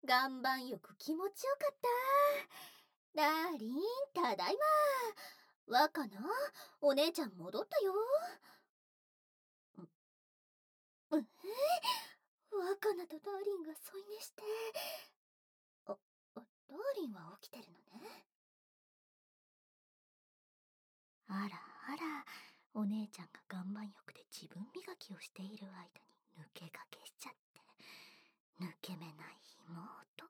岩盤浴気持ちよかった。ダーリン、ただいま。若菜、お姉ちゃん戻ったよ。若菜とダーリンが添い寝して。ダーリンは起きてるのね。あらあら、お姉ちゃんが岩盤浴で自分磨きをしている間に抜け駆けしちゃって、抜け目ない妹。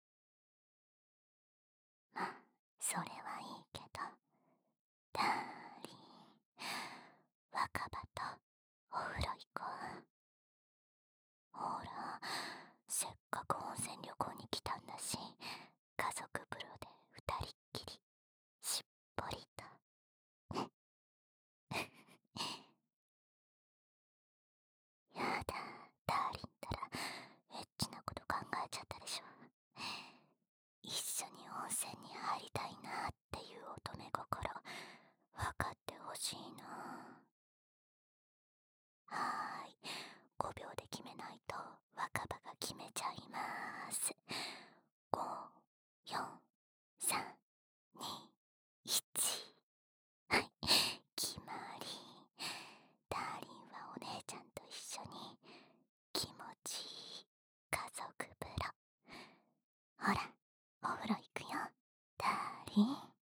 まあ、それはいいけど、ダーリン、若葉とお風呂行こう。ほら、せっかく温泉旅行に来たんだし、家族風呂で二人っきり、しっぽりと。やだ、ダーリンったら、エッチなこと考えちゃったでしょ。一緒に温泉に入りたいなっていう乙女心、分かってほしいな。はーい、5秒で決めないと若葉が決めちゃいます。5、4、3、2、1。はい、決まり。ダーリンはお姉ちゃんと一緒に気持ちいい家族風呂。ほら、お風呂行くよ、ダーリン。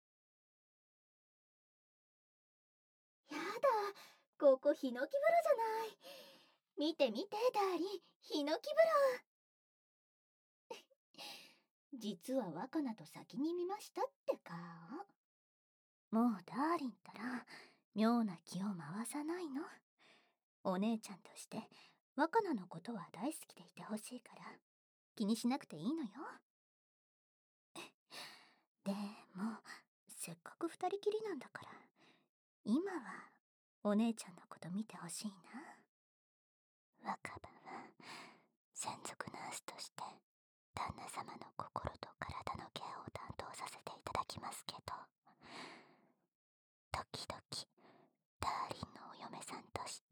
やだ、ここヒノキ風呂じゃない。見て見て、ダーリン、ヒノキ風呂。実は若菜と先に見ましたって顔。もうダーリンったら妙な気を回さないの。お姉ちゃんとして若菜のことは大好きでいてほしいから気にしなくていいのよ。でもせっかく二人きりなんだから今はお姉ちゃんのこと見てほしいな。若葉は専属ナースとして旦那様の心と体のケアを担当させていただきますけど、時々ダーリンのお嫁さんとして、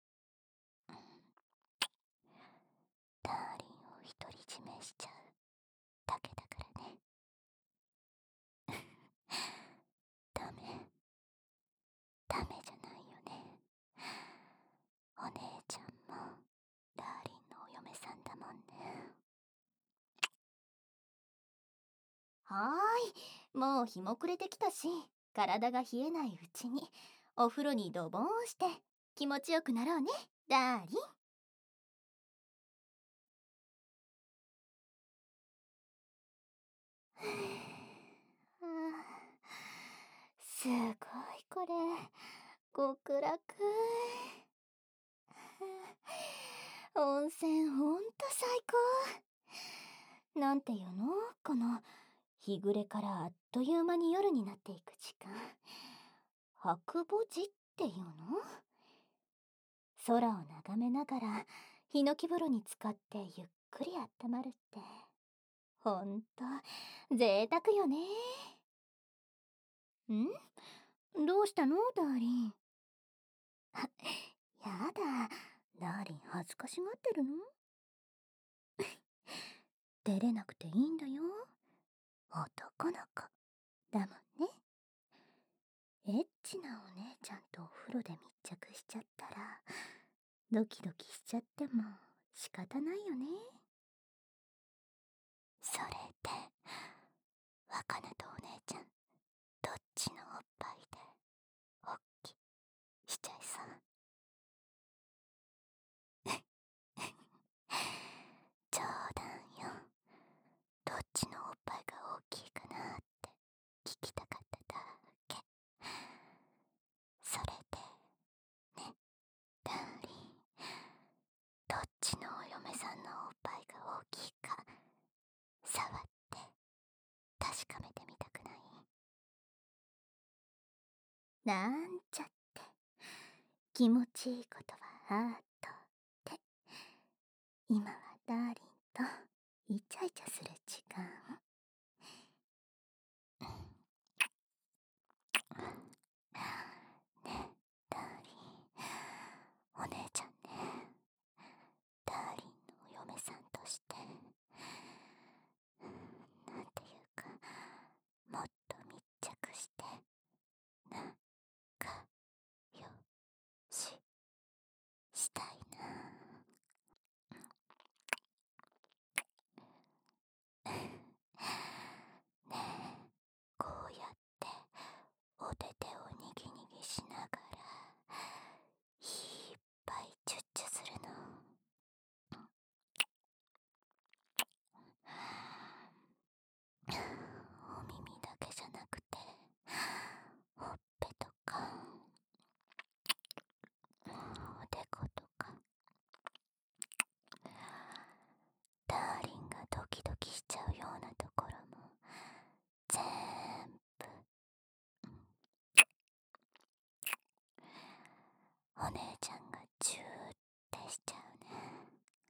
ダーリンを独り占めしちゃうだけだからね。ダメ、ダメじゃないよね。お姉ちゃんもダーリンのお嫁さんだもんね。はーい、もう日も暮れてきたし、体が冷えないうちにお風呂にドボンをして気持ちよくなろうね、ダーリン。あすごいこれ、極楽。温泉ほんと最高。なんていうの、この日暮れからあっという間に夜になっていく時間。白母時っていうの？空を眺めながらヒノキ風呂に浸かってゆっくり温まるって、ほんと贅沢よね。どうしたの、ダーリン。やだ、ダーリン恥ずかしがってるの？出れなくていいんだよ。男の子だもんね。エッチなお姉ちゃんとお風呂で密着しちゃったらドキドキしちゃっても仕方ないよね。それで若菜とお姉ちゃんどっちのおっぱいでおっきしちゃいそう？冗談よ。どっちのおっぱいが大きいかなって聞きたかっただけ。それでね、ダーリン、どっちのお嫁さんのおっぱいが大きいか触って確かめてみたくない？なんちゃって、気持ちいいことはアートって。今はダーリンとイチャイチャする時間。ね、ダーリン、お姉ちゃんね、ダーリンのお嫁さんとしてお姉ちゃんがチューってしちゃうね。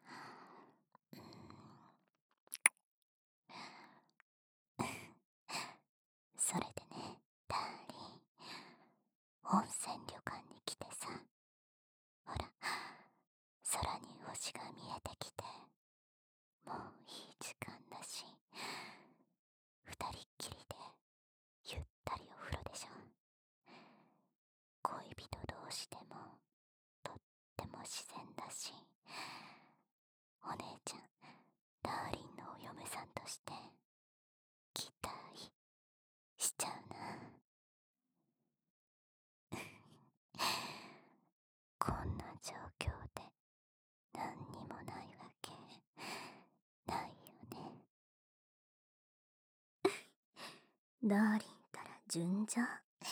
それでね、ダーリン、温泉旅館に来てさ、ほら、空に星が見えてきて、もういい時間だし、二人っきりでゆったりお風呂でしょ。恋人同士でもとっても自然だし、お姉ちゃん、ダーリンのお嫁さんとして期待しちゃうな。こんな状況で何にもないわけないよね。ダーリンたら順調。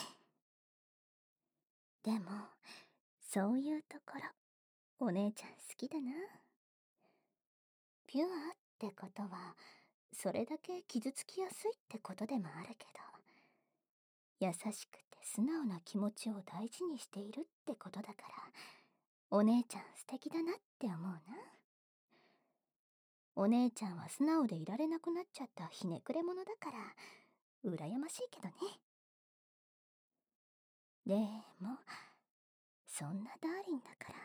でも、そういうところ、お姉ちゃん好きだな。ピュアってことは、それだけ傷つきやすいってことでもあるけど、優しくて素直な気持ちを大事にしているってことだから、お姉ちゃん素敵だなって思うな。お姉ちゃんは素直でいられなくなっちゃったひねくれ者だから、羨ましいけどね。でも、そんなダーリンだから、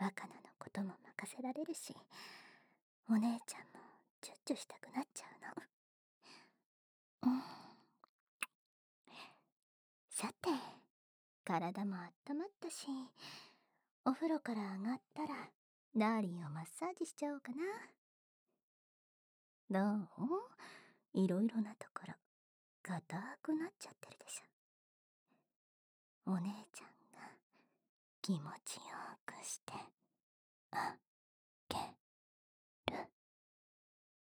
若菜のことも任せられるし、お姉ちゃんもチュッチュしたくなっちゃうの。さて、体も温まったし、お風呂から上がったら、ダーリンをマッサージしちゃおうかな。どう？いろいろなところ、硬くなっちゃってるでしょ。お姉ちゃんが気持ちよくして、あ